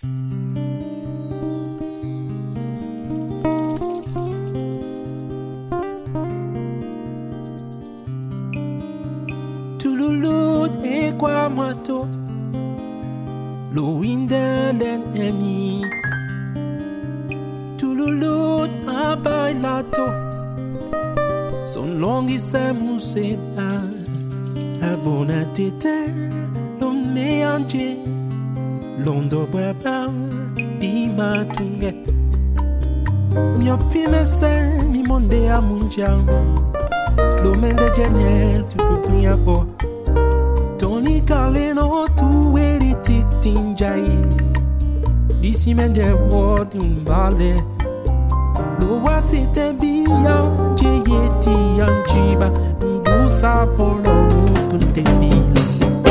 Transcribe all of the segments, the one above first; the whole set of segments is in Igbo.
Tululut e kwa mato lo indelen emi Tululut a bailato son longi se musela a bonatete lo meanje londo baba di matunge mio pimese mi monde a munjang lo mende genel tu kupia po Tony Galeno tu eri titinjai Disi mende word mbale Lo wasite biya jeyeti anjiba Mbusa polo kuntebila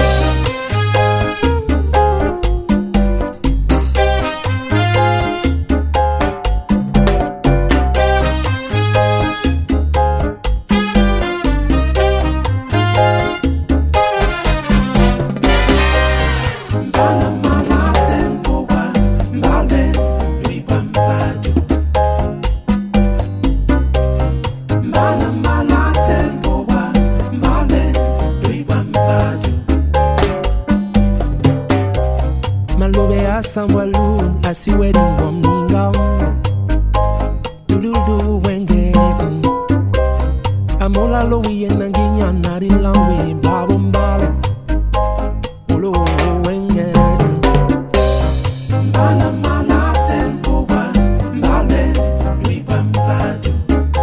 Malobe asamwalu asiwedi wamninga Duludu wenge Amola lo wiye nanginya nari lawe babo mbale Olo wenge Mbana mala tempo wa mbale Luiba mbaju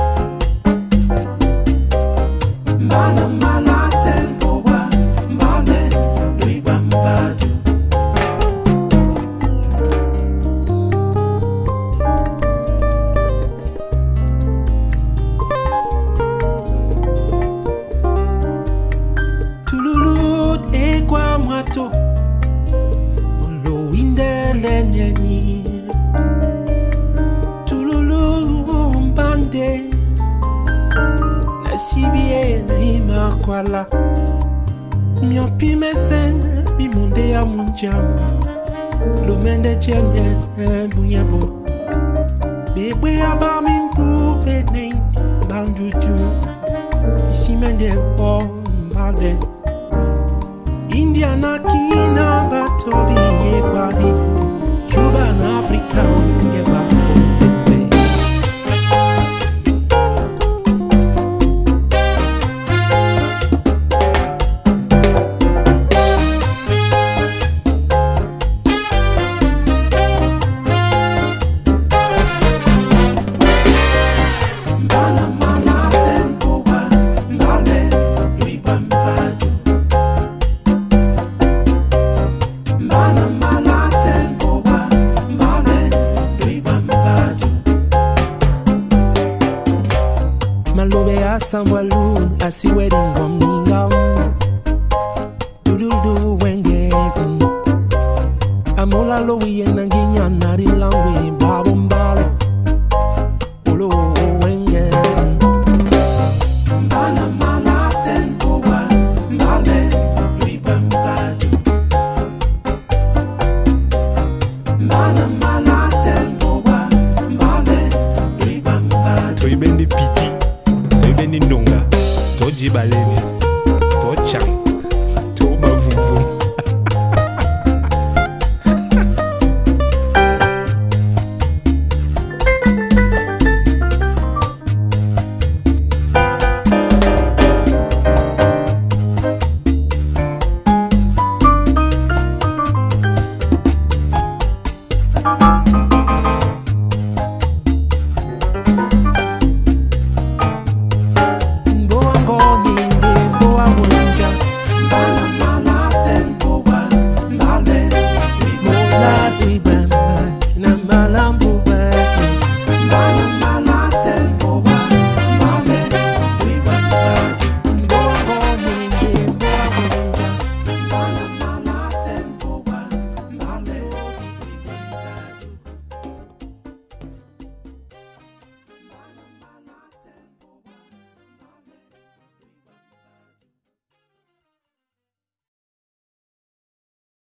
Mbana mala tempo wa mbale Luiba mbaju Mato Molo indeleneni Tululu mbande Na sibie na imakwala Miopi mesen mi munde ya munjama Lumende chenye bunyebo Bebe abami mpu bene Banduju Isi mende o mbade Indiana kina batobi yekwadi Cuba na Afrika ngeba pepe Mbana mala tempo wa mbale Luiba mbaju Mbana mala tempo wa mbale Luiba mbaju Malobe asamwalu asiwedi wamninga Duludu wenge Amola lo wiye nanginya nari lawe babo mbale Olo wenge Mbana mala tempo wa mbale Luiba mbaju Mbana mala